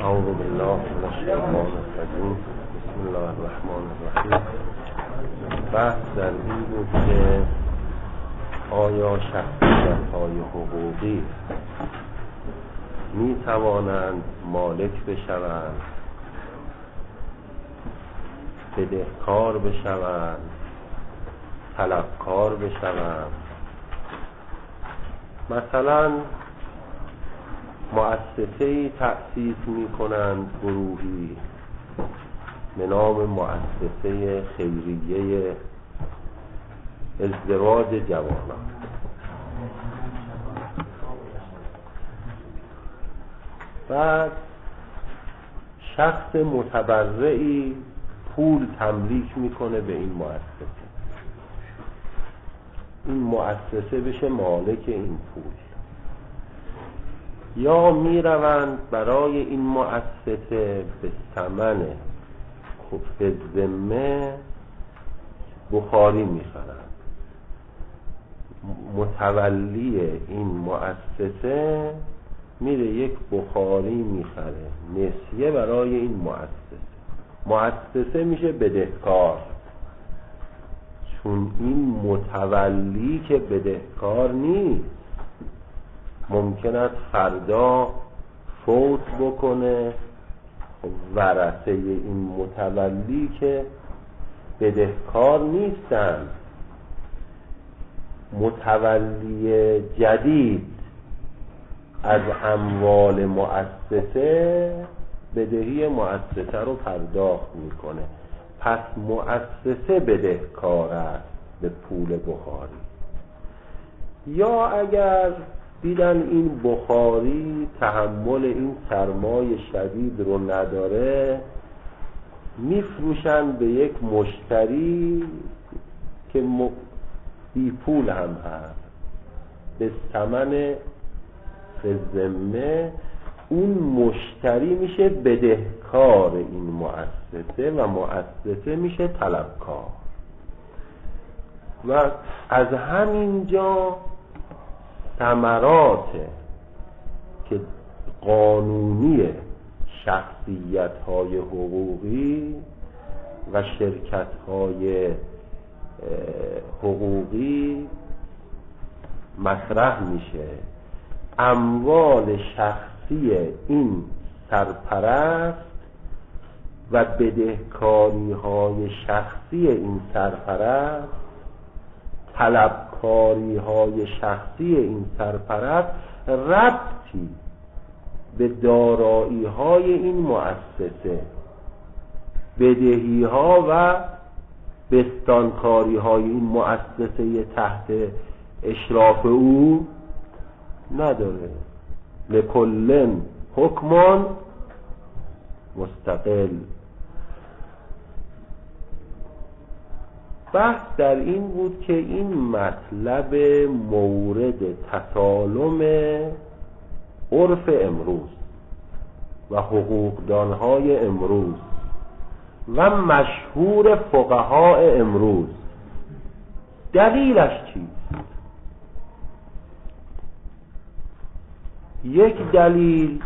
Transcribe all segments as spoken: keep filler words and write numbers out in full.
اعوذ بالله من الشیطان الرجیم. بسم الله الرحمن الرحیم. بحث در این بود که آیا شخصیت‌های حقوقی می توانند مالک بشوند، بدهکار بشوند، طلبکار بشوند؟ مثلا مؤسسه‌ای تأسیس می‌کنند، گروهی به نام مؤسسه خیریه ازدواج جوانان. بعد شخص متبرعی پول تملیک میکنه به این مؤسسه، این مؤسسه بشه مالک این پول. یا میروند برای این مؤسسه به ثمن خفت ذمه بخاری میخرند. متولی این مؤسسه میره یک بخاری میخره نسیه برای این مؤسسه. مؤسسه میشه بدهکار، چون این متولی که بدهکار نیست، ممکن است فردا فوت بکنه، ورثه این متولی که بدهکار نیستن، متولی جدید از اموال مؤسسه بدهی مؤسسه رو پرداخت میکنه. پس مؤسسه بدهکار است به پول بخاری. یا اگر دیدن این بخاری تحمل این سرمای شدید رو نداره، میفروشن به یک مشتری که بی پول هم هست به ثمن ذمه. اون مشتری میشه بدهکار این مؤسسه و مؤسسه میشه طلبکار. و از همینجا ثمرات که قانونی شخصیت‌های حقوقی و شرکت‌های حقوقی مطرح میشه. اموال شخصی این سرپرست و بدهکاری‌های شخصی این سرپرست، طلبکاری‌های شخصی این سرپرست ربطی به دارایی‌های این مؤسسه، بدهی‌ها و بستانکاری‌های این مؤسسه تحت اشراف او نداره. لکل حکم مستقل. بحث در این بود که این مطلب مورد تسالم عرف امروز و حقوقدانهای امروز و مشهور فقها امروز، دلیلش چیست؟ یک دلیل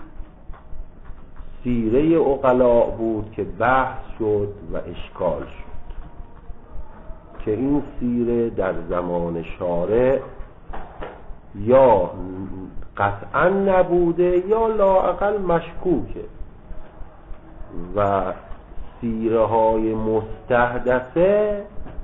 سیره عقلاء بود که بحث شد و اشکال شد که این سیره در زمان شارع یا قطعا نبوده یا لااقل مشکوکه و سیره های مستحدثه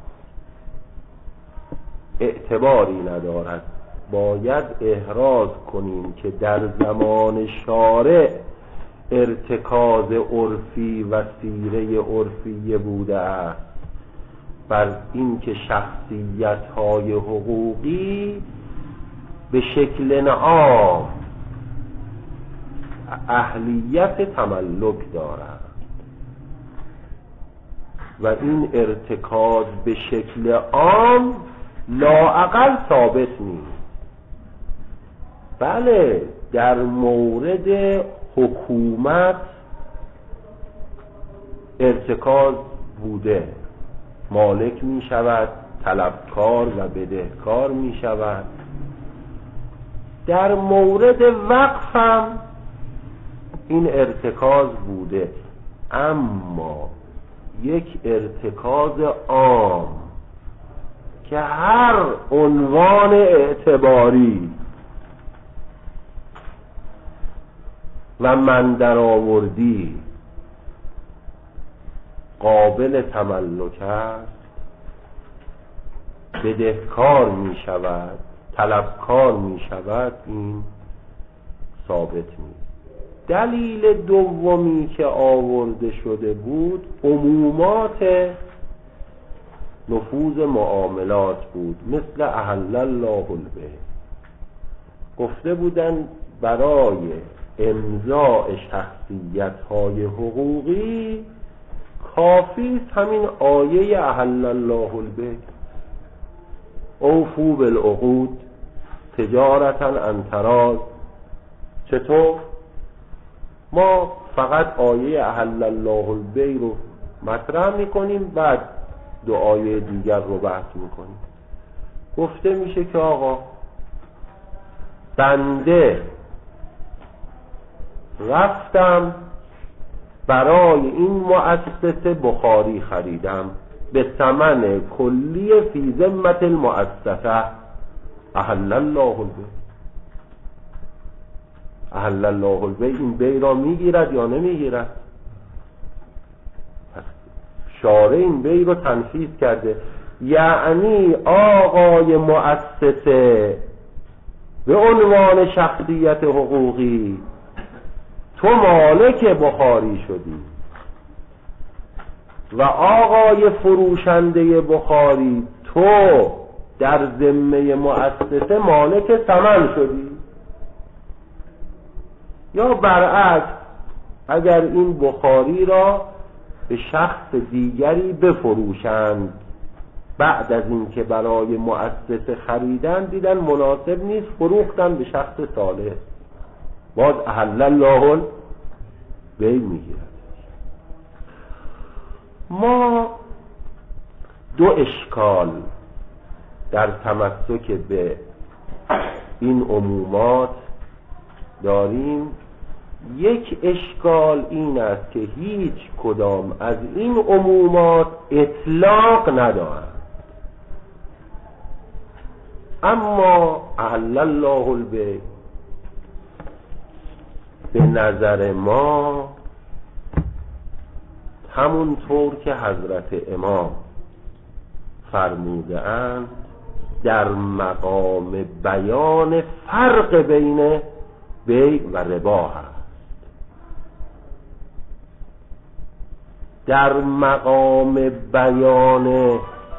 اعتباری ندارد. باید احراز کنیم که در زمان شارع ارتکاز عرفی و سیره عرفی بوده است بر این که شخصیت‌های حقوقی به شکل عام اهلیت تملک دارند و این ارتکاز به شکل عام لااقل ثابت نیست. بله، در مورد حکومت ارتکاز بوده، مالک می شود، طلبکار و بدهکار می شود. در مورد وقف هم این ارتکاز بوده، اما یک ارتکاز عام که هر عنوان اعتباری و من در آوردی قابل تملک است، بدهکار می شود، طلبکار می شود، این ثابت نیست. دلیل دومی که آورده شده بود عمومات نفوذ معاملات بود، مثل احل الله البیع. گفته بودن برای امضاء شخصیت‌های حقوقی کافی است همین آیه احل الله البیع، اوفوا بالعقود تجارتا عن تراض. چطور؟ ما فقط آیه احل الله البیع رو مطرح میکنیم، بعد دو آیه دیگر رو بحث میکنیم. گفته میشه که آقا بنده رفتم برای این مؤسسه بخاری خریدم به ثمن کلی فی ذمت المؤسسه، احل الله البیع. احل الله البیع این بیع را میگیرد یا نمیگیرد؟ شارع این بیع رو تنفیذ کرده، یعنی آقای مؤسسه به عنوان شخصیت حقوقی تو مالک بخاری شدی و آقای فروشنده بخاری تو در ذمه مؤسسه مالک ثمن شدی. یا برعکس، اگر این بخاری را به شخص دیگری بفروشند، بعد از این که برای مؤسسه خریدن دیدن مناسب نیست، فروختن به شخص صالح، باز احل الله البیع میگیرد. ما دو اشکال در تمسک به این عمومات داریم. یک اشکال این است که هیچ کدام از این عمومات اطلاق ندارند، اما احل الله البیع به نظر ما همونطور که حضرت امام فرموده اند در مقام بیان فرق بین بیع و ربا هست. در مقام بیان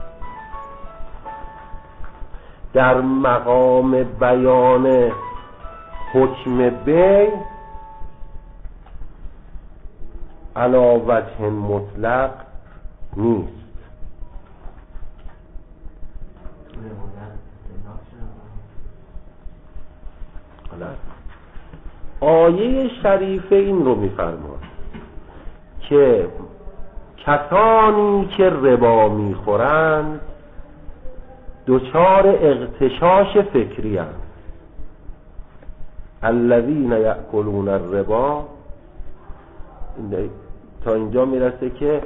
در مقام بیان حکم بیع علی وجه مطلق نیست. آیه شریفه این رو می‌فرماید که کسانی که ربا می‌خورند دچار اغتشاش فکری هستند. الذین یأکلون الربا، تا اینجا میرسه که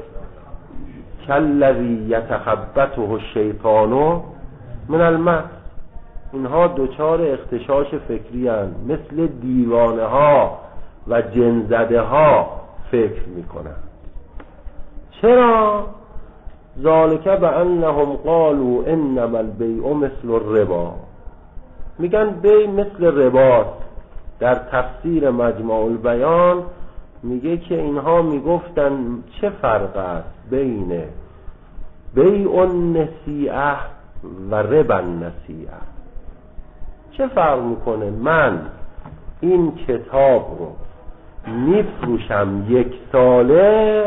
کالذی یتخبطه الشیطان من المس، اینها دچار اغتشاش فکری هستند، مثل دیوانه ها و جنزده ها فکر میکنند. چرا؟ ذالک بانهم قالوا انما البیع مثل الربا، میگن بیع مثل رباست. در تفسیر مجمع البیان میگه که اینها میگفتن چه فرق است بین بیع النصیعه و ربا النصیعه؟ چه فرق میکنه من این کتاب رو میفروشم یک ساله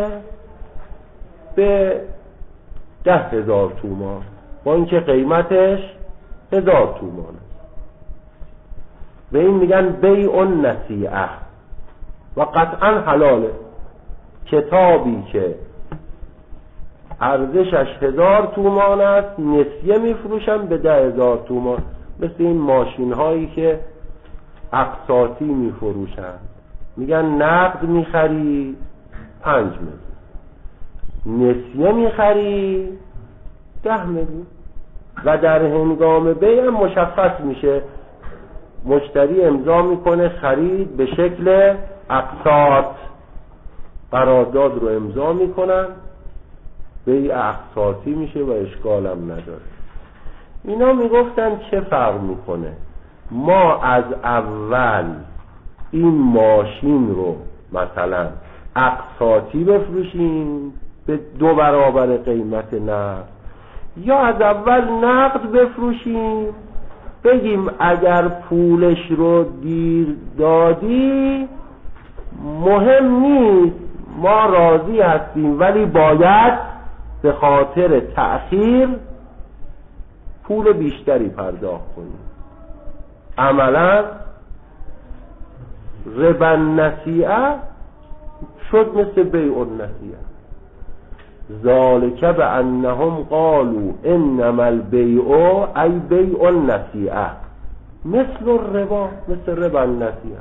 به ده هزار تومان با اینکه قیمتش هزار تومانه، به این میگن بیع النصیعه و قطعا حلاله. کتابی که ارزشش هزار تومان است نسیه میفروشم به ده هزار تومان، مثل این ماشین هایی که اقساطی میفروشند. میگن نقد میخری پنج میلیون، نسیه میخری ده میلیون. و در هنگام بیع هم مشخص میشه، مشتری امضا میکنه خرید به شکل اقساط، قرارداد رو امضا میکنن، بیع اقساطی میشه و اشکال هم نداره. اینا میگفتن چه فرق میکنه، ما از اول این ماشین رو مثلا اقساطی بفروشیم به دو برابر قیمت نقد، یا از اول نقد بفروشیم بگیم اگر پولش رو دیر دادی مهم نیست، ما راضی هستیم ولی باید به خاطر تأخیر پول بیشتری پرداخت کنیم. عملا ربا النسیئه شد مثل بیع النسیئه. ذالک بانهم قالوا انما البیع ای بیع النسیئه مثل الربا، مثل ربا النسیئه.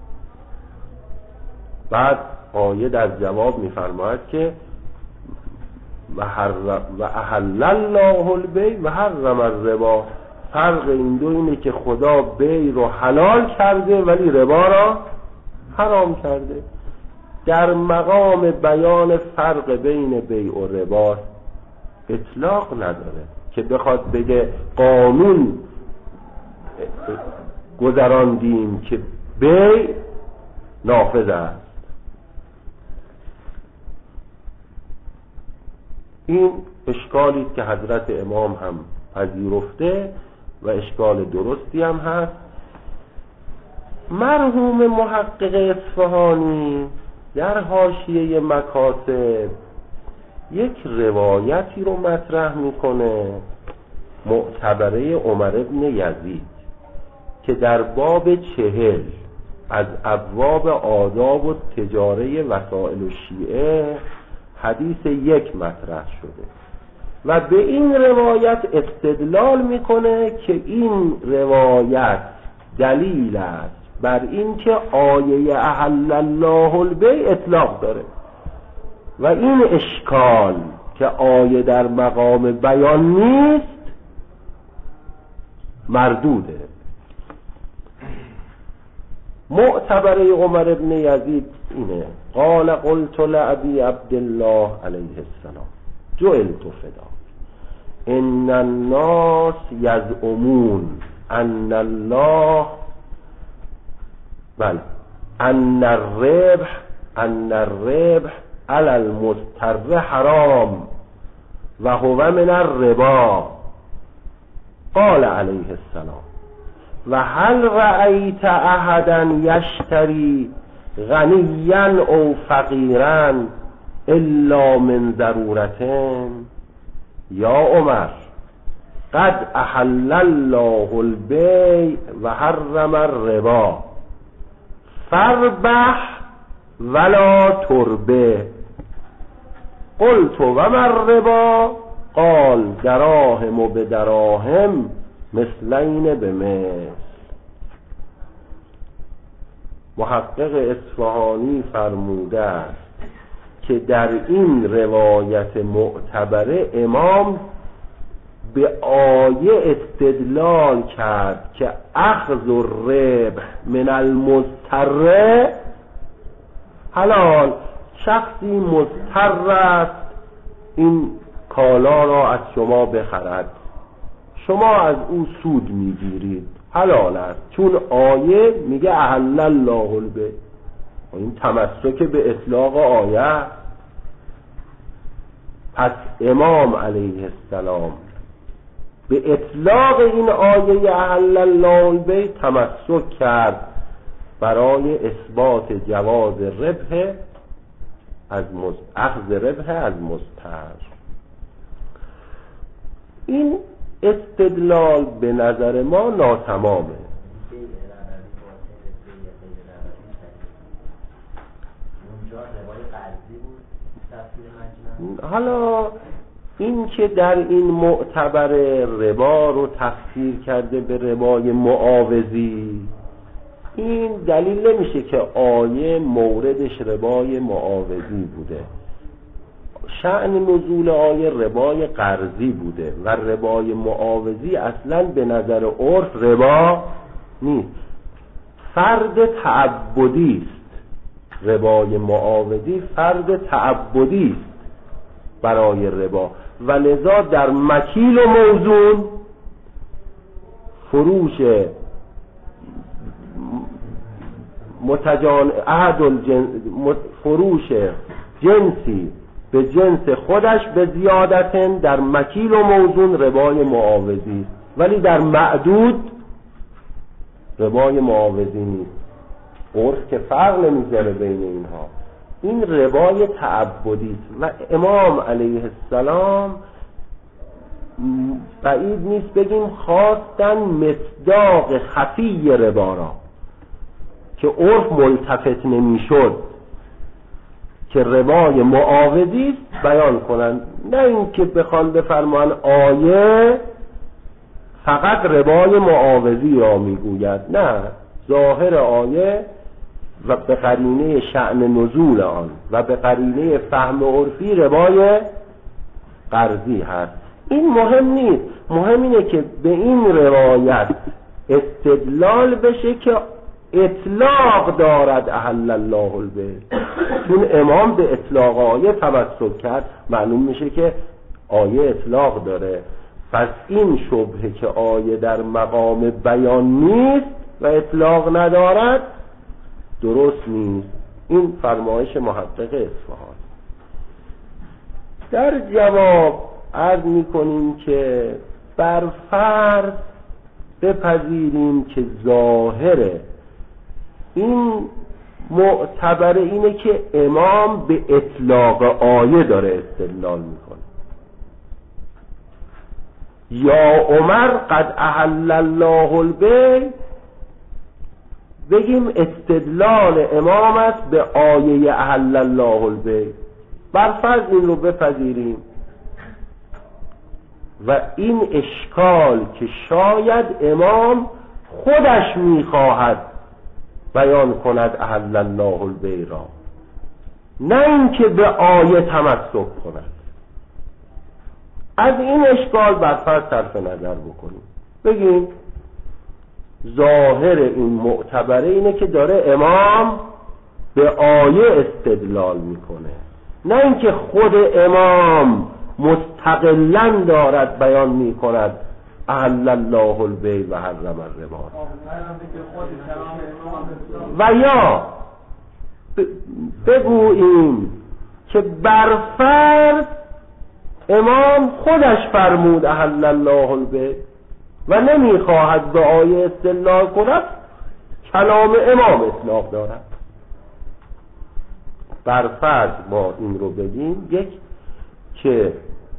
بعد آیه در جواب میفرماید که و احل الله البیع و حرم الربا. فرق این دو اینه که خدا بیع رو حلال کرده ولی ربا را حرام کرده. در مقام بیان فرق بین بیع و ربا اطلاق نداره که بخواد بگه قانون گذراندیم که بیع نافذ است. این اشکالی است که حضرت امام هم پذیرفته و اشکال درستی هم هست. مرحوم محقق اصفهانی در حاشیه مکاسب یک روایتی رو مطرح میکنه، معتبره عمر بن یزید، که در باب چهل از ابواب آداب و تجاره وسائل الشیعه حدیث یک مطرح شده و به این روایت استدلال میکنه که این روایت دلیل است بر این که آیه احل الله البیع اطلاق داره و این اشکال که آیه در مقام بیان نیست مردوده. معتبره عمر بن یزید اینه: قال قلت لأبی عبدالله علیه السلام جعلت فدا ان الناس یزعمون ان الله بل ان الربح ان الربح علی المضطر حرام و هو من الربا. قال علیه السلام و هل رأیت احدا یشتری غنیا او فقیرا الا من ضرورتن؟ یا عمر قد احل الله البیع و حرم الربا فاربح ولا تربح. قلت و ما الربا؟ قال دراهم بدراهم مثلین بمثل. محقق اصفهانی فرموده است که در این روایت معتبره امام به آیه استدلال کرد که اخذ الربح من المضطر حلال. شخصی مضطر است این کالا را از شما بخرد، شما از او سود میگیرید، حلال است، چون آیه میگه احل الله البیع. این تمسک به اطلاق آیه. پس امام علیه السلام به اطلاق این آیه احل الله البیع تمسک کرد برای اثبات جواز ربح از مز... اخذ ربح از مضطر. این استدلال به نظر ما ناتمامه. حالا این که در این معتبر ربا رو تفسیر کرده به ربای معاوضی، این دلیل نمیشه که آیه موردش ربای معاوضی بوده. شأن نزول آیه ربای قرضی بوده و ربای معاوضی اصلا به نظر عرف ربا نیست، فرد تعبدی است. ربای معاوضی فرد تعبدی است برای ربا و لذا در مکیل و موزون فروش متجان عهد الجنس، فروش جنسی به جنس خودش به زیادتن در مکیل و موزون ربای معاوضی، ولی در معدود ربای معاوضی نیست. عرف که فرق نمیذاره بین اینها. این ربای تعبدی است و امام علیه السلام بعید نیست بگیم خواستن مصداق خفی ربا را که عرف ملتفت نمیشد که ربای معاوضی است بیان کنند، نه اینکه بخوان بفرمان آیه فقط ربای معاوضی را میگوید، نه، ظاهر آیه و به قرینه شأن نزول آن و به قرینه فهم عرفی ربای قرضی هست. این مهم نیست، مهم اینه که به این روایت استدلال بشه که اطلاق دارد احل الله البیع. چون امام به اطلاق آیه تمسک کرد، معلوم میشه که آیه اطلاق داره. پس این شبهه که آیه در مقام بیان نیست و اطلاق ندارد درست نیست. این فرمایش محقق اصفهان. در جواب عرض میکنیم که بر فرض بپذیریم که ظاهر این معتبر اینه که امام به اطلاق آیه داره استدلال میکنه. یا عمر قد احل الله البیع، بگیم استدلال امام است به آیه احل الله البیع، برفرض این رو بپذیریم و این اشکال که شاید امام خودش میخواهد بیان کند احل الله البیع را، نه اینکه به آیه تمسک کند. از این اشکال برفرض صرف نظر بکنیم، بگیم ظاهر این معتبره اینه که داره امام به آیه استدلال میکنه، نه اینکه خود امام مستقلاً دارد بیان میکند احل الله البیع و حرم الربا. و یا بگوییم که برفرض امام خودش فرمود احل الله البیع و نمیخواهد به آیه استدلال کند، کلام امام اطلاق دارد. برفرض ما این رو بگیم، یک که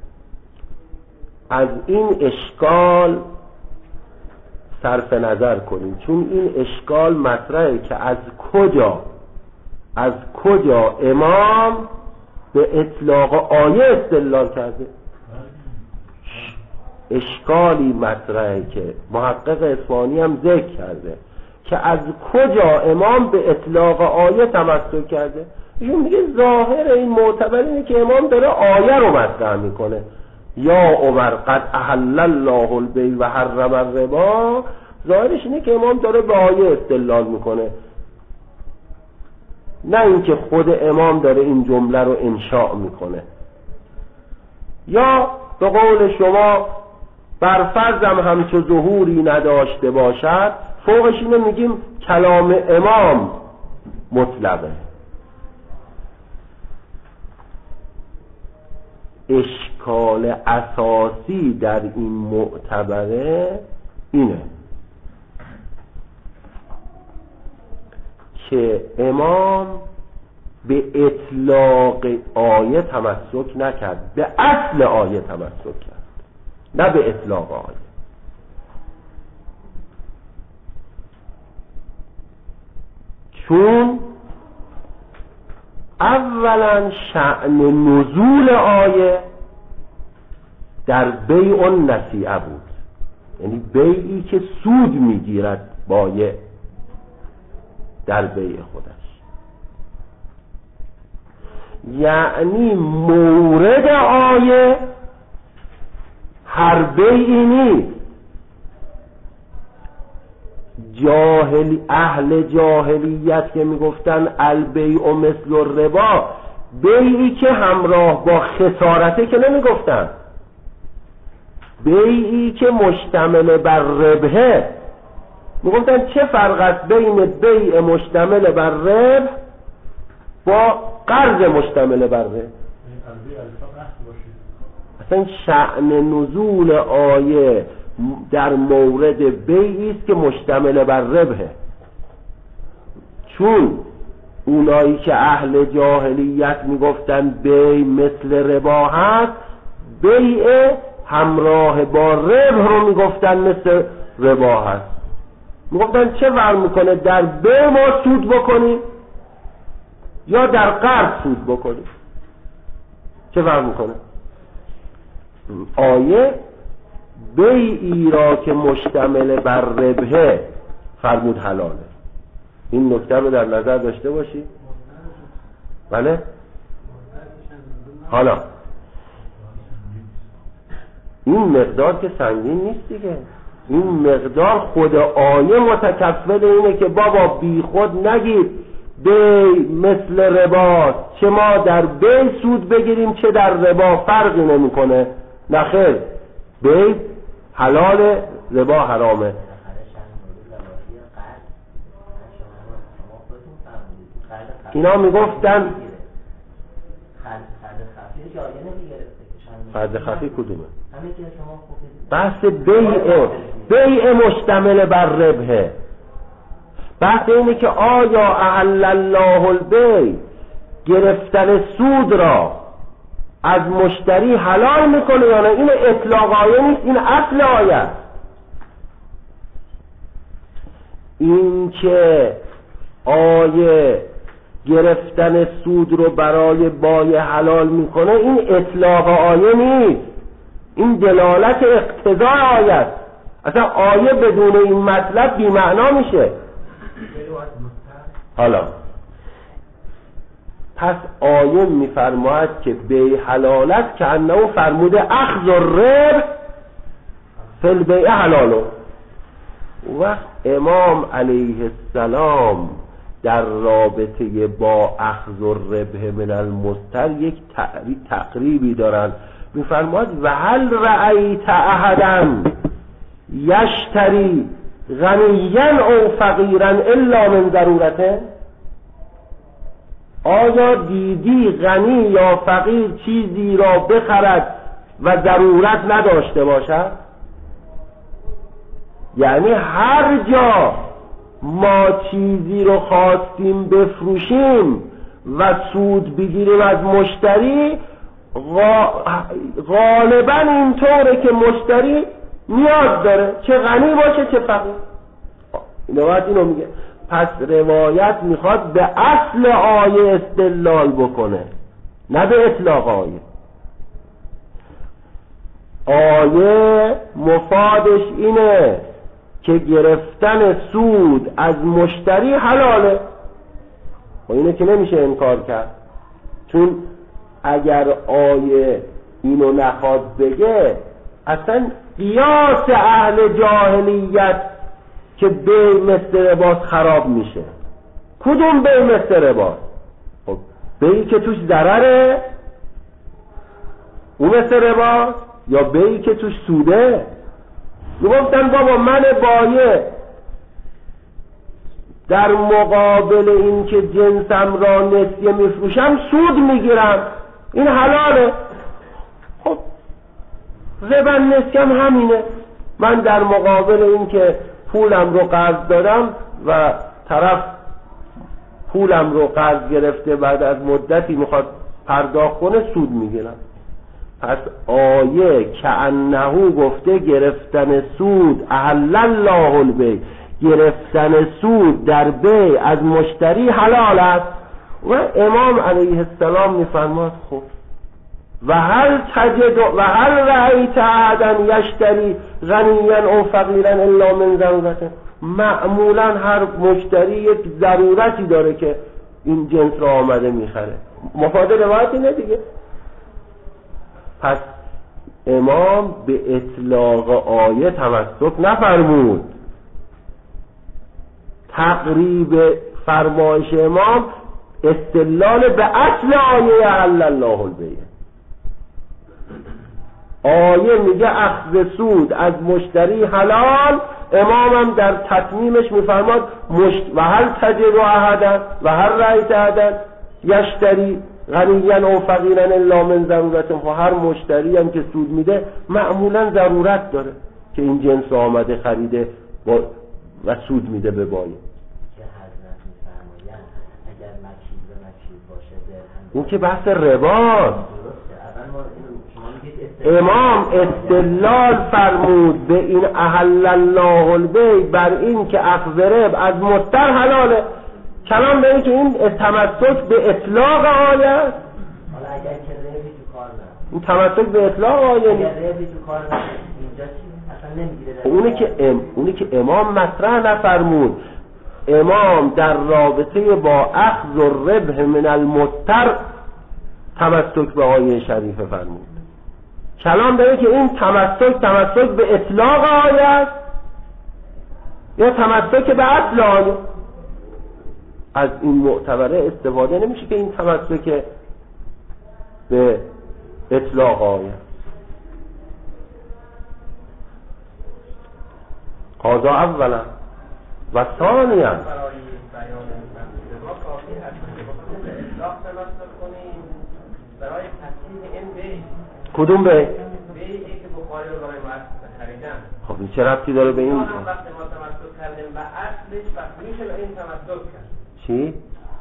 از این اشکال صرف نظر کنیم، چون این اشکال مطرحه که از کجا از کجا امام به اطلاق آیه استدلال کرده. اشکالی مطرحه که محقق اصفهانی هم ذکر کرده که از کجا امام به اطلاق آیه تمسک کرده. ایشون میگه ظاهر این معتبر اینه که امام داره آیه رو مطرح میکنه، یا عمر قد احل الله البیع و حرم الربا. ظاهرش اینه که امام داره به آیه استدلال میکنه، نه اینکه خود امام داره این جمله رو انشاء میکنه. یا به قول شما برفرضم همچو ظهوری نداشته باشد، فوقش اینو میگیم کلام امام مطلقه. اشکال اساسی در این معتبره اینه که امام به اطلاق آیه تمسک نکرد، به اصل آیه تمسک کرد، نه به اطلاق آیه. چون اولا شأن نزول آیه در بیع النصیعه بود، یعنی بیعی که سود میگیرد بایع، در بیع خودش. یعنی مورد آیه هر بیعی نیست. جاهلی اهل جاهلیت که میگفتن البیع مثل الربا، بیعی که همراه با خسارته که نمیگفتن، بیعی که مشتمل بر ربحه میگفتن. چه فرق است بین بیع مشتمل بر ربح با قرض مشتمل بر ربح؟ اصلا شأن نزول آیه در مورد بیعی است که مشتمل بر ربحه، چون اونایی که اهل جاهلیت میگفتن بیع مثل ربا هست، بیع همراه با ربح رو میگفتن مثل ربا هست. میگفتن چه فرق میکنه در بیع ما سود بکنیم یا در قرض سود بکنیم؟ چه فرق میکنه؟ آیه بیعی را که مشتمل بر ربحه فرمود حلاله. این نکته رو در نظر داشته باشی. بله؟ حالا این مقدار که سنگین نیست دیگه. این مقدار خود آیه متکفل اینه که بابا بی خود نگید بیع مثل رباست، چه ما در بیع سود بگیریم چه در ربا فرقی نمیکنه. نخیر، بیع حلال، ربا حرامه. اینا میگفتن فرد خفی کدومه؟ بحث بیع بیع مشتمل بر ربحه. بحث اینه که آیا احل الله البیع گرفتن سود را از مشتری حلال میکنه یا نه؟ این اطلاق آیه نیست، این اصل آیه است. این که آیه گرفتن سود رو برای بایع حلال میکنه این اطلاق آیه نیست، این دلالت اقتضای آیه است. اصلا آیه بدون این مطلب بی معنا میشه. حالا پس آیه میفرماید که بیع حلالت که انه فرموده اخذ الربح فی البیع حلالو. و امام علیه السلام در رابطه با اخذ الربح من المستر یک تقریبی دارن. میفرماید و هل رأیت احدا یشتری غنیا او فقیرا الا من ضرورته؟ آیا دیدی غنی یا فقیر چیزی را بخرد و ضرورت نداشته باشد؟ یعنی هر جا ما چیزی رو خواستیم بفروشیم و سود بگیریم از مشتری، غالبا اینطوره که مشتری نیاز داره، چه غنی باشه چه فقیر. اینو اینو میگه. پس روایت میخواد به اصل آیه استدلال بکنه، نه به اطلاق آیه. آیه مفادش اینه که گرفتن سود از مشتری حلاله. و اینه که نمیشه انکار کرد، چون اگر آیه اینو نخواد بگه اصلا قیاس اهل جاهلیت که بیع مثل رباست خراب میشه. کدوم بیع مثل رباست؟ خب بیعی که توش ضرره اون مثل رباست، یا بیعی که توش سوده؟ میگفتن بابا من بایع در مقابل این که جنسم را نسیه میفروشم سود میگیرم، این حلاله. خب ربا نسیه هم همینه. من در مقابل این که پولم رو قرض دادم و طرف پولم رو قرض گرفته بعد از مدتی میخواد پرداخت کنه سود میگیرم. پس آیه که انهو گفته گرفتن سود احل الله البیع، گرفتن سود در بیع از مشتری حلال است. و امام علیه السلام میفرماد خب و هل تجد و هل رأیت احدا یشتری غنیا او فقیرا الا من ضرورته؟ معمولا هر مشتری یک ضرورتی داره که این جنس را آمده میخره. مفاد روایت اینه دیگه. پس امام به اطلاق آیه تمسک نفرمود. تقریب فرمایش امام استدلال به اصل آیه احل الله البیع. آیه میگه اخذ سود از مشتری حلال، امامم در تتمیمش میفرماد مشت... و هل تجد احدا و هل رأیت احدا یشتری غنیا او فقیرا الا من ضرورته. هر مشتری هم که سود میده معمولا ضرورت داره که این جنس آمده خریده با... و سود میده به بایع. اون که بحث رباست. امام استدلال فرمود به این احل الله البیع بر این که اخذ ربا از مضطر حلاله. کلام به این که این تمسک به اطلاق آیه است. حالا اگر که ربی تو کار نه، این تمسک به اطلاق آیه نیست. اگر ربی تو کار نه اینجا چی؟ اصلا نمیگیره. اونی که ام... اونی که امام مطرح نفرمود. امام در رابطه با اخذ الربح من المضطر تمسک به آیه شریفه فرمود. کلام داره که این تمسک تمسک به اطلاق آیه است یا تمسک به اصل آیه. از این معتبره استفاده نمیشه که این تمسک به اطلاق آیه. قاضا اولا و ثانیا برای تصحیح این بی کدوم به؟ بی که بخاری رو برای مؤسسه خریدن. خب این چه ربطی داره به این؟ ما هم وقتی ما تمسک کردیم به اصلش وقتی میشه به این تمسک کرد. چی؟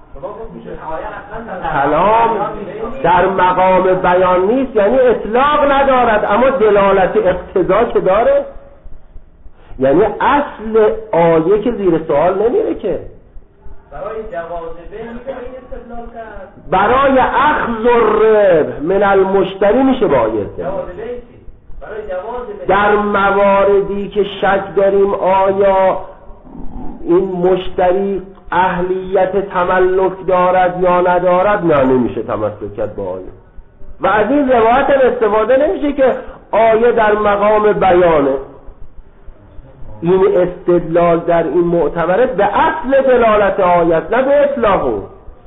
کلام در مقام بیان نیست، یعنی اطلاق ندارد اما دلالت اقتضا که داره. یعنی اصل آیه که زیر سوال نمیره که. برای جواز به میشه این استدلال کرد. برای اخذ الربح من المشتری میشه با آیه جواز به برای جواز به در مواردی که شک داریم آیا این مشتری اهلیت تملک دارد یا ندارد، نه نمیشه تمسک کرد با آیه. و از این روایت استفاده نمیشه که آیه در مقام بیانه. این استدلال در این معتبره به اصل دلالت آیت نه به اطلاقه.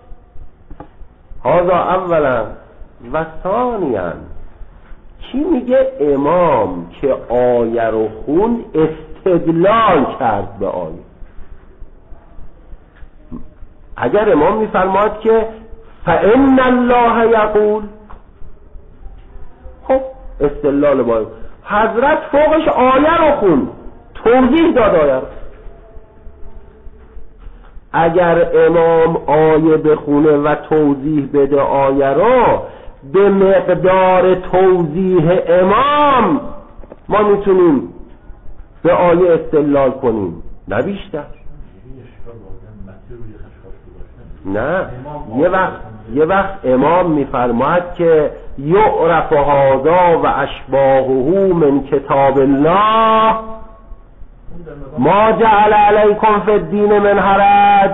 هذا اولا و ثانیا. چی میگه امام که آیه رو خوند استدلال کرد به آیه؟ اگر امام میفرماد که فإن الله یقول، خب استدلال با آیه. حضرت فوقش آیه رو خوند، توضیح داد آیه رو. اگر امام آیه بخونه و توضیح بده آیه رو، به مقدار توضیح امام ما میتونیم به آیه استدلال کنیم، نه بیشتر. نه یه وقت یه وقت امام میفرماید که یعرف هذا و اشباهه من کتاب الله ما جعل علیکم فی الدین من حرج.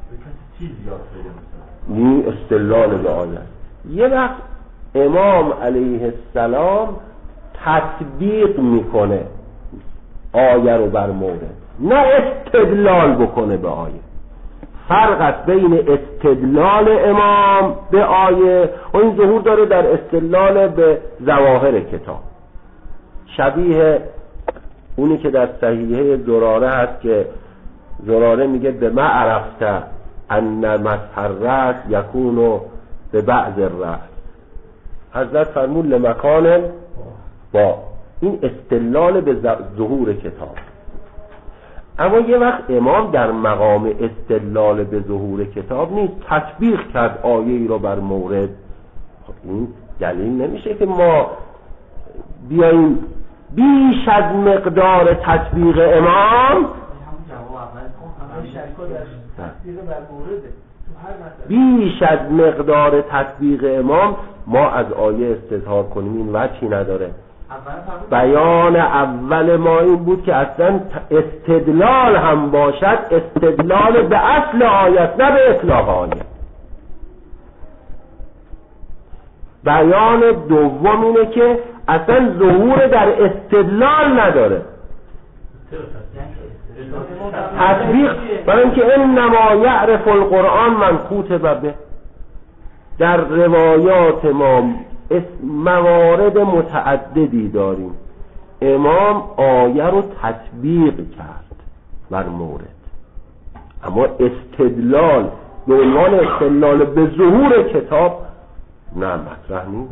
این استدلال به آیه. یه وقت امام علیه السلام تطبیق میکنه آیه رو بر مورد، نه استدلال بکنه به آیه. فرق است بین استدلال امام به آیه و این ظهور داره در استدلال به ظواهر کتاب. شبیه اونی که در صحیحه زراره هست که زراره میگه به ما عرفت ان مسحرت یکونو به بعض الرأس. حضرت فرمود لمکان با این استدلال به ظهور کتاب. اما یه وقت امام در مقام استدلال به ظهور کتاب نیست، تطبیق کرد آیه ای رو بر مورد. خب این دلیل نمیشه که ما بیاییم بیش از مقدار تطبیق امام بیش از مقدار تطبیق امام ما از آیه استظهار کنیم. این وجهی نداره. بیان اول ما این بود که اصلا استدلال هم باشد استدلال به اصل آیت نه به اطلاق آیت. بیان دوم اینه که اصلا ظهور در استدلال نداره. تطبیق برای اینکه انما یعرف القرآن من کوتب به، در روایات ما موارد متعددی داریم امام آیه رو تطبیق کرد بر مورد، اما استدلال به عنوان استدلال به ظهور کتاب نه مطرح نیست.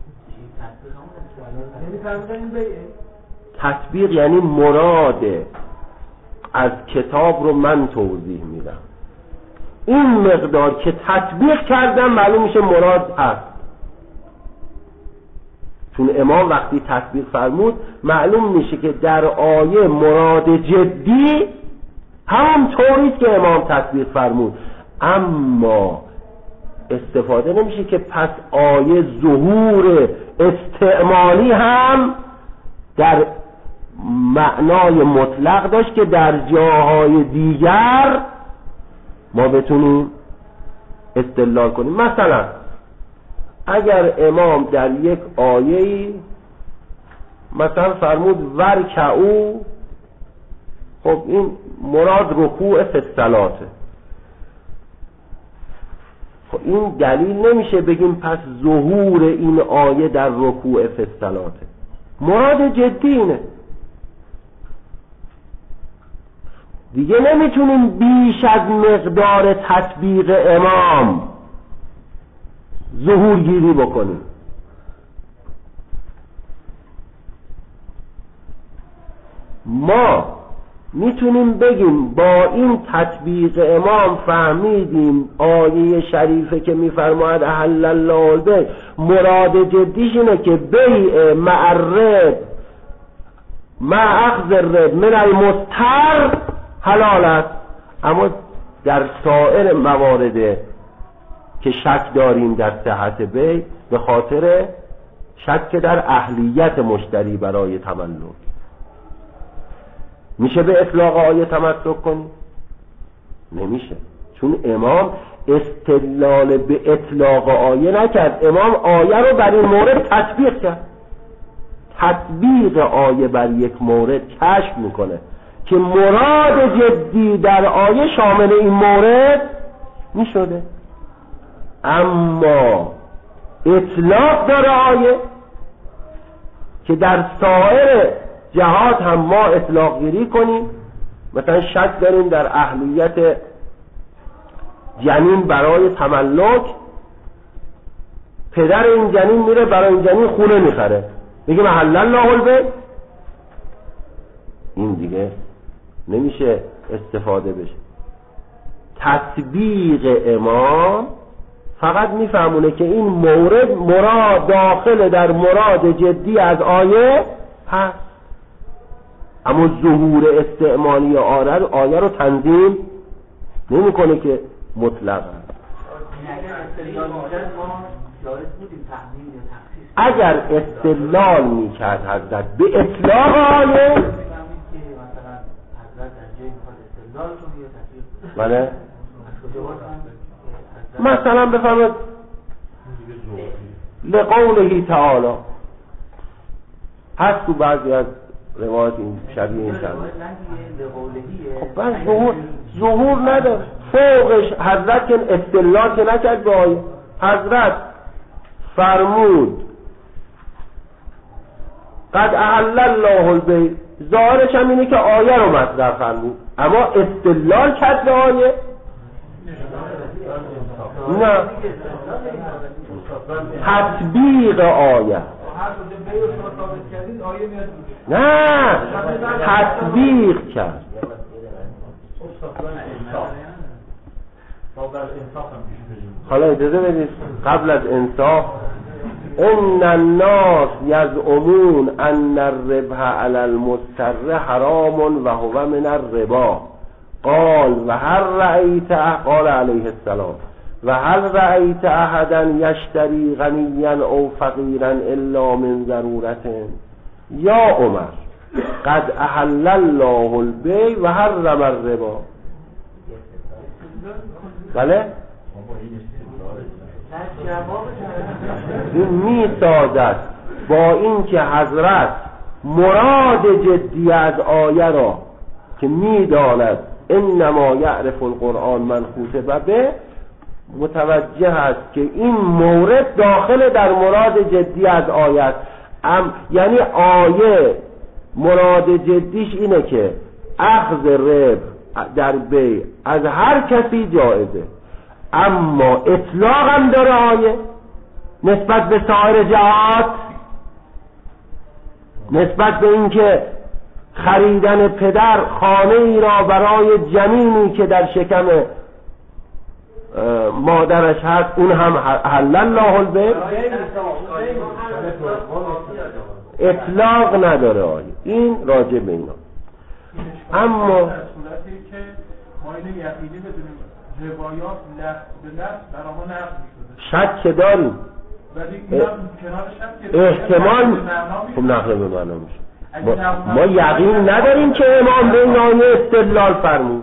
تطبیق یعنی مراد از کتاب رو من توضیح میدم، این مقدار که تطبیق کردم معلوم میشه مراد هست. چون امام وقتی تطبیق فرمود معلوم میشه که در آیه مراد جدی هم طوریست که امام تطبیق فرمود، اما استفاده نمیشه که پس آیه ظهور استعمالی هم در معنای مطلق داشت که در جاهای دیگر ما بتونیم استدلال کنیم. مثلا اگر امام در یک آیه‌ای مثلا فرمود ورکعوا، خب این مراد رکوع فی الصلاته، خب این دلیل نمیشه بگیم پس ظهور این آیه در رکوع فی الصلاته، مراد جدی اینه دیگه. نمیتونیم بیش از مقدار تطبیق امام ظهور گیری بکنیم. ما میتونیم بگیم با این تطبیق امام فهمیدیم آیه شریفه که میفرماید احل الله البیع مراد جدیش اینه که بیع مع الرب مع اخذ الرب من المستر حلال است، اما در سایر موارد که شک داریم در صحت بیع به خاطر شک در اهلیت مشتری برای تملک میشه به اطلاق آیه تمسک کنی؟ نمیشه، چون امام استدلال به اطلاق آیه نکرد، امام آیه رو بر این مورد تطبیق کرد. تطبیق آیه بر یک مورد کشف میکنه که مراد جدی در آیه شامل این مورد میشده، اما اطلاق داره آیه که در سایر جهات هم ما اطلاق گیری کنیم. مثلا شک داریم در اهلیت جنین برای تملک، پدر این جنین میره برای این جنین خونه میخره، بگیم احل الله البیع، این دیگه نمیشه استفاده بشه. تطبیق امام فقط میفهمونه که این مورد مراد داخل در مراد جدی از آیه هست، اما ظهور استعمالی آیه رو تنظیم نمیکنه که مطلق هست. اگر استدلال میکرد حضرت به اطلاق آیه، بله مثلا بفرماد لقوله تعالی، هست تو بعضی از روایت این شبیه این شبیه، خب بس ظهور ظهور نداره. فوقش حضرت که استدلال که نکرد به آیه، حضرت فرمود قد احل الله البیع، ظاهرش هم اینه که آیه رو مطرح فرمود، اما استدلال کرد به آیه نه، تطبیق آیه نه، تطبیق کرد. حالا اجازه بدید قبل از انصاف، ان الناس یزعمون ان الربح علی المستر حرام و هو من الربا، قال و هل رأیت، قال علیه السلام و هل رأیت احدا یشتری غنیا او فقیرا الا من ضرورت، یا عمر قد احل الله البیع و حرم الربا. بله این می سازد با این که حضرت مراد جدی از آیه را که می داند انما یعرف القرآن من خاطب به، متوجه است که این مورد داخل در مراد جدی از آیه است. ام یعنی آیه مراد جدیش اینه که اخذ ربا در بیع از هر کسی جایزه، اما اطلاق هم داره آیه نسبت به سایر جهات، نسبت به اینکه خریدن پدر خانه ای را برای جنینی که در شکم مادرش هست اون هم حل الله البیع، اطلاق نداره آیه. این راجع به اینا. اما در صورتی که ما اینو یقینی بدونیم روایات لفظ به لفظ برای ما نقل شده، شک داریم ولی اینا کنارش هم احتمال خب نقل به معنا میشه. ما, ما یقین نداریم که امام به این آیه استدلال فرمود،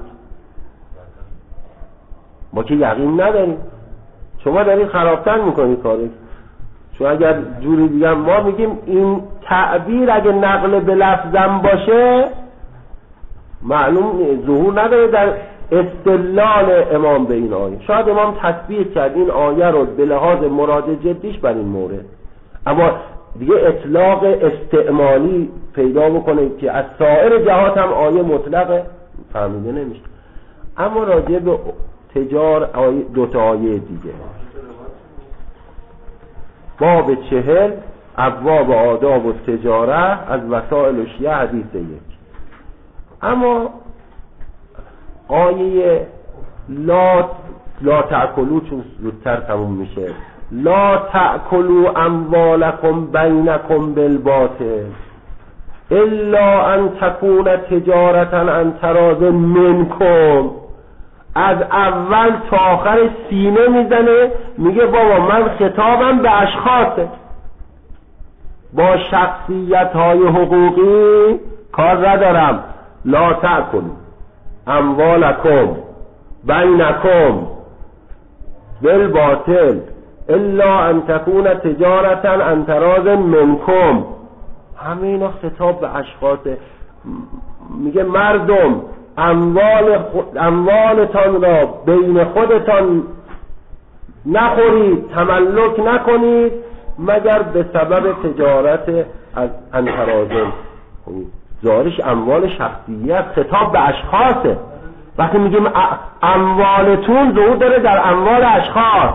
ما که یقین نداریم. شما دارید خرابتر میکنید کاری. چون اگر جوری دیگه ما میگیم این تعبیر اگه نقل به لفظم باشه معلوم ظهور نداره در استدلال امام به این آیه. شاید امام تطبیق کرد این آیه رو به لحاظ مراد جدیش بر این مورد، اما دیگه اطلاق استعمالی پیدا بکنه که از سایر جهات هم آیه مطلق فهمیده نمیشه. اما راجع به تجار آیه دو تا آیه دیگه، باب چهل ابواب آداب و تجاره از وسائل و شیعه حدیث یک. اما آیه لا لا تأکلوا چون زودتر تموم میشه، لا تأکلوا اموالکم بینکم بالباطل الا ان تکون تجارتا عن تراض منکم، از اول تا آخر سینه میزنه میگه بابا من خطابم به اشخاصه، با شخصیت های حقوقی کار ندارم. لا تأکلوا اموالکم بینکم بالباطل الا ان تکون تجارتا عن تراض منکم. همه اینا خطاب به اشخاصه. میگه مردم اموال خود اموالتان را بین خودتان نخورید، تملک نکنید مگر به سبب تجارت از انترازم. ظاهرش اموال شخصیت، خطاب به اشخاصه. وقتی میگیم اموالتون ظهور داره در اموال اشخاص.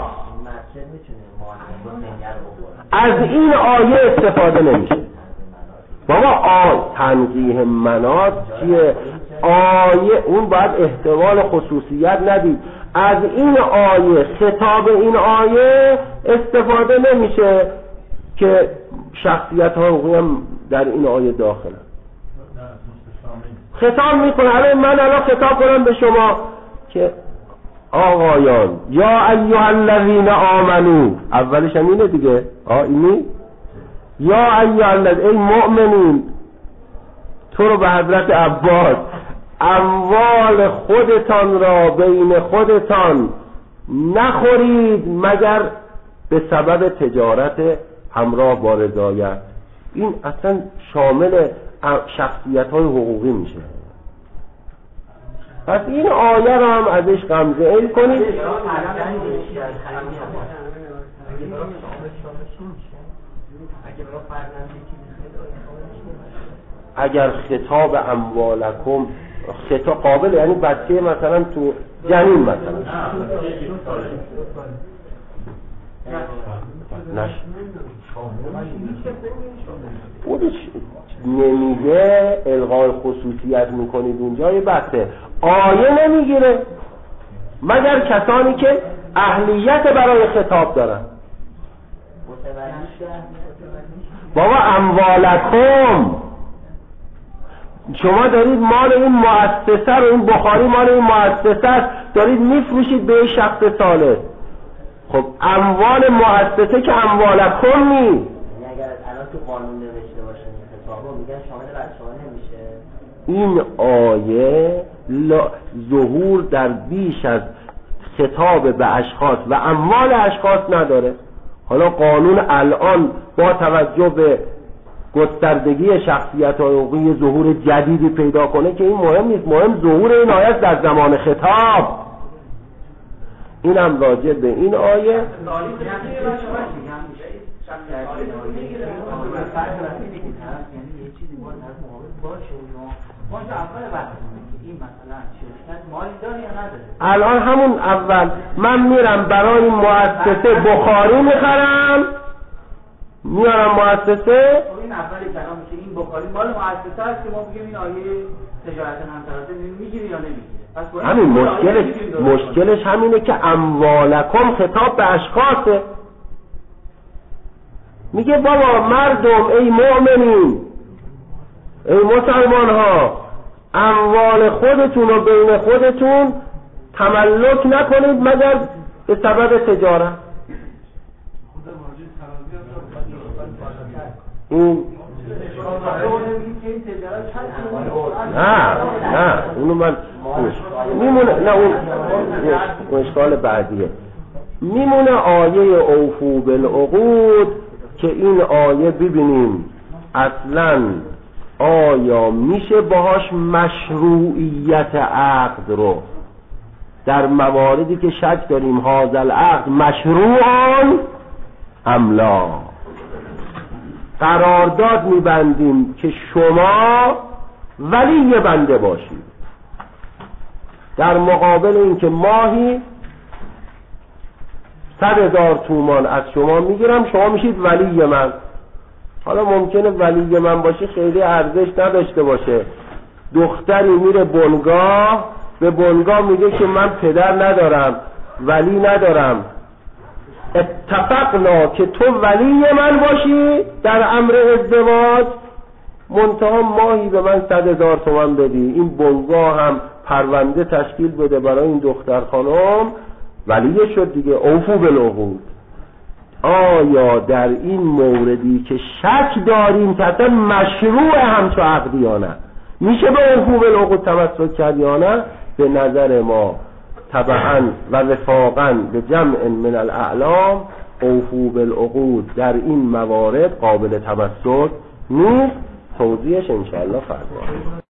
از این آیه استفاده نمیشه. بابا آی تنزیه منات چیه؟ آیه اون باید احتمال خصوصیت ندید. از این آیه خطاب این آیه استفاده نمیشه که شخصیت ها هم در این آیه داخله. خطاب میکنه. الان من الان خطاب کنم به شما که آقایان یا ایها الذین آمنو، اولش هم اینه دیگه، آه اینی یا ایها الذین، ای مؤمنین، تو رو به حضرت عباس اموال خودتان را بین خودتان نخورید مگر به سبب تجارت همراه با رضایت. این اصلا شامل شخصیت های حقوقی میشه. پس این آیه رو هم ازش غمزه این کنید. اگر خطاب اموالکم خطاب قابل، یعنی بچه مثلا تو جنین مثلا نش خودش نمیگه الغای خصوصیت میکنید اونجا یه بحثه. آیه نمیگیره مگر کسانی که اهلیت برای خطاب دارن. بابا اموالکم، شما دارید مال این مؤسسه رو، این بخاری مال این مؤسسه است، دارید میفروشید به شخص صالح. خب اموال مؤسسه که اموالکم نی. اگر الان تو قانون نوشته باشه خطاب شما میگن شامل بچه ها نمیشه؟ این آیه ظهور در بیش از خطاب به اشخاص و اموال اشخاص نداره. حالا قانون الان با توجه به گستردگی شخصیت های حقوقی ظهور جدیدی پیدا کنه که این مهم نیست، مهم ظهور این آیه در زمان خطاب. اینم راجع به این آیه الان همون اول من میرم برای این مؤسسه بخاری میخرم میارم مؤسسه. این اولی کلام میشه این بخاری مال مؤسسه است که ما بگیم این آیه تجارت همطرفه میگیری یا نمیگیری. همین مشکلش مشکلش همینه که اموالکم خطاب به اشخاصه. میگه بابا مردم ای مؤمنین ای مسلمان ها اموال خودتون و بین خودتون تملک نکنید مگر به سبب تجارت. این نه نه اونو من میمونه نه اون اون اشکال بعدیه. میمونه آیه اوفو بالعقود که این آیه ببینیم اصلا آیا میشه باهاش مشروعیت عقد رو در مواردی که شک داریم هذا العقد مشروعان ام لا قرارداد میبندیم که شما ولی بنده باشید در مقابل اینکه ماهی صد هزار تومان از شما میگیرم شما میشید ولی من. حالا ممکنه ولی من باشه خیلی ارزش نداشته باشه. دختری میره بنگاه به بنگاه میگه که من پدر ندارم ولی ندارم، اتفقنا که تو ولی من باشی در امر ازدواج، منتها ماهی به من صد هزار تومان بدی. این بنگاه هم پرونده تشکیل بده برای این دختر خانم، ولی شد دیگه. اوفو بالعقود. آیا در این موردی که شک داریم که اصلا مشروع همچو عقدی یا نه میشه به اوفو بالعقود تمسک کرد یا نه؟ به نظر ما طبعا و وفاقا به جمع من الاعلام اوفو بالعقود در این موارد قابل تمسک نیست. توضیحش انشاءالله فردا.